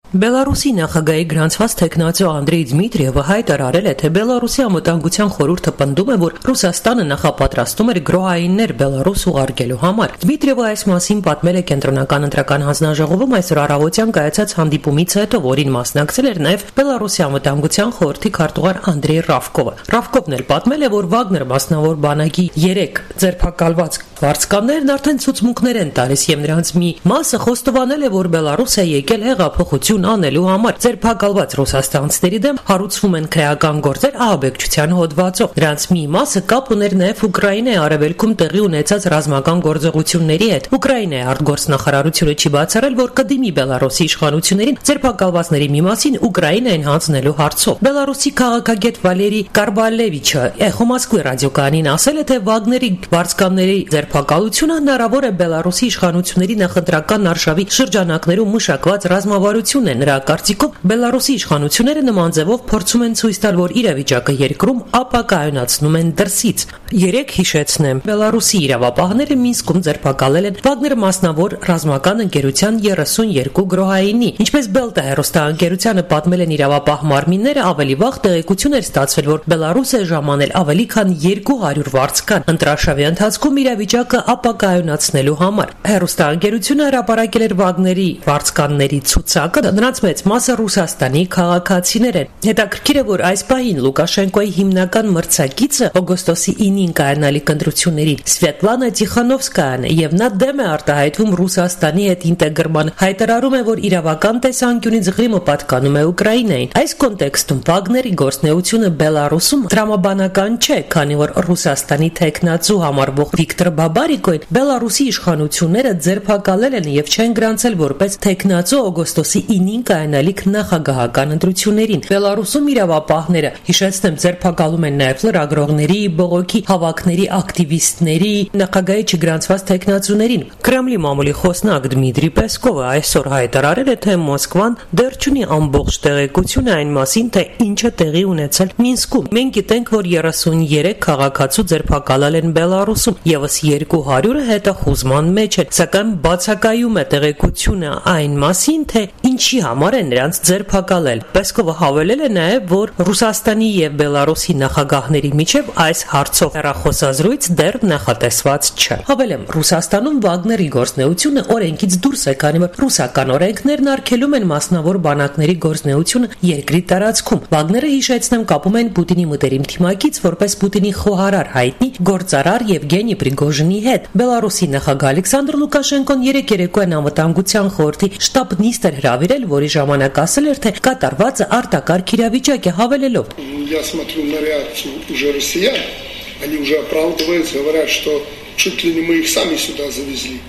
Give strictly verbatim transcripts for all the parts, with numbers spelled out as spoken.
Բելարուսի նախագահի գրանցված թեկնածու Անդրեյ Դմիտրիևը հայտարարել է, թե Բելարուսի անվտանգության խորհուրդը պնդում է, որ Ռուսաստանը նախապատրաստում էր գրոհայիններ Բելարուս ուղարկելու համար։ Դմիտրիևը այս մասին պատմել է Կենտրոնական ընտրական հանձնաժողովում այսօր առավոտյան կայացած հանդիպումից հետո, որին մասնակցել էր նաև Բելարուսի անվտանգության խորհրդի քարտուղար Անդրեյ Ռավկովը։ Ռավկովն էլ պատմել է, որ Վագներ մասնավոր բանակի երեք ձերբակալված վարձկաններն արդեն ցուցմունքներ են տալիս, եւ նրանց մի մասը խոստովանել է, որ Բելարուսը եկել հեղափոխություն անելու համար ձերբակալված ռուսաստանցիների դեմ հարուցվում են քրեական գործեր ահաբեկչության հոդվածով։ Նրանց մի մասը կապ ուներ նաև Ուկրաինայի արևելքում տեղի ունեցած ռազմական գործողությունների հետ։ Ուկրաինայի արտգործնախարարությունը չի բացառել, որ կդիմի Բելարուսի իշխանություններին ձերբակալվածների մի մասին Ուկրաինային հանձնելու հարցով։ Բելարուսի քաղաքագետ Վալերի Կարբալևիչը Էխո Մոսկվի ռադիոկայանին ասել է, թե Վագների վարձկանների ձերբակալությունը հնարավոր է Բելարուսի իշխանությունների նախընտրական արշավի շրջանակներում մշակված ռազմավարություն է։ Նրա կարծիքով Բելարուսի իշխանությունները նման ձևով փորձում են ցույց տալ, որ իրավիճակը երկրում ապակայունացնում են դրսից։ Երեք հիշեցնեմ, Բելարուսի իրավապահները Մինսկում ձերբակալել են Վագներ մասնավոր ռազմական ընկերության երեսունյոթ գրոհայինի։ Ինչպես Բելտա հեռուստաընկերությանը պատմել են իրավապահ մարմինները, ավելի վաղ տեղեկություն էր ստացվել, որ Բելարուսը ժամանել ավելի քան երկու հարյուր վարձկան ընտրաշավի ընթացքում իրավիճակը ապակայունացնելու համար։ Հեռուստաընկերությունը հրապարակել էր Վագների վարձկանների ցուցակը, նրանց մեծ մասը Ռուսաստանի քաղաքացիներ են։ Հետաքրքիր է, որ այս պահին Լուկաշենկոյի հիմնական մրցակիցը օգոստոսի ինին կայանալիք ընտրությունների Սվետլանա Տիխանովսկայան է, եւ նա դեմ է արտահայտվում Ռուսաստանի հետ ինտեգրման, հայտարարում է, որ իրավական տեսանկյունից Ղրիմը պատկանում է Ուկրաինային։ Այս կոնտեքստում Վագների գործնեությունը Բելարուսում դրամաբանական չէ, քանի որ Ռուսաստանի թեկնածու համարվող Վիկտոր Բաբարիկոին Բելարուսի իշխանությունները ձերբակալել են եւ չեն գրանցել որպես թեկնածու օգոստոսի ինին կայանալիք նախագահական ընտրություններին։ Բելարուսում իրավապահները, հիշեցնեմ, ձերբակալում են նաև լրագրողների, բողոքի հավաքների ակտիվիստների, նախագահի չգրանցված թեկնածուներին։ Կրեմլի մամուլի խոսնակ Դմիտրի Պեսկովը այսօր հայտարարել է, թե Մոսկվան դեռ չունի ամբողջ տեղեկություն այն մասին, թե ինչ է տեղի ունեցել Մինսկում։ Մենք գիտենք, որ երեսունյոթ քաղաքացու ձերբակալել են Բելարուսում, եւս երկու հարյուրը հետախուզման մեջ են, սակայն բացակայում է տեղեկությունը այն մասին, թե ինչի համար է նրանց ձերբակալել։ Պեսկովը հավելել է նաև, որ Ռուսաստանի եւ Բելարուսի նախագահների միջև այս հարցով հեռախոսազրույց դեռ նախատեսված չէ։ Հավելեմ, Ռուսաստանում Վագների գործնեությունը օրենքից դուրս է, քանի որ ռուսական օրենքներն արգելում են մասնավոր բանակների գործնեությունը երկրի տարածքում։ Վագները, հիշեցնեմ, կապում են Պուտինի մտերիմ թիմակից որպես Պուտինի խոհարար հայտնի գործարար Եվգենի Պրիգոժինի հետ։ Բելարուսի նախագահ Ալեքսանդր Լուկաշենկոն երեք երեկոյան անվտանգության խորհրդի շտաբ նիստ էր հրավիրել, որի ժամանակ ասել էր, թե կատարվածը արտակարգ իրավիճակ է, հավելելով. Я смотрю на реакцию уже россиян, они уже оправдываются, говорят, что чуть ли не мы их сами сюда завезли.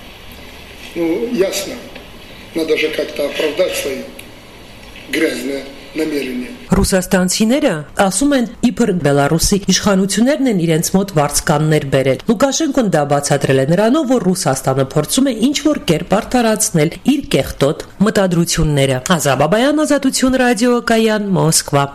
Ну, ясно, надо же как-то оправдать свои грязные намерения. Ռուսաստանցիները ասում են, իբր Բելարուսի իշխանություններն են իրենց մոտ վարձկաններ բերել։ Լուկաշենկոն դա բացատրել է նրանով, որ Ռուսաստանը փորձում է ինչ-որ կերպ արդարացնել իր կեղտոտ մտադրությունները։ Ազատ Բաբայան, Ազատություն ռադիոկայան, Մոսկվա։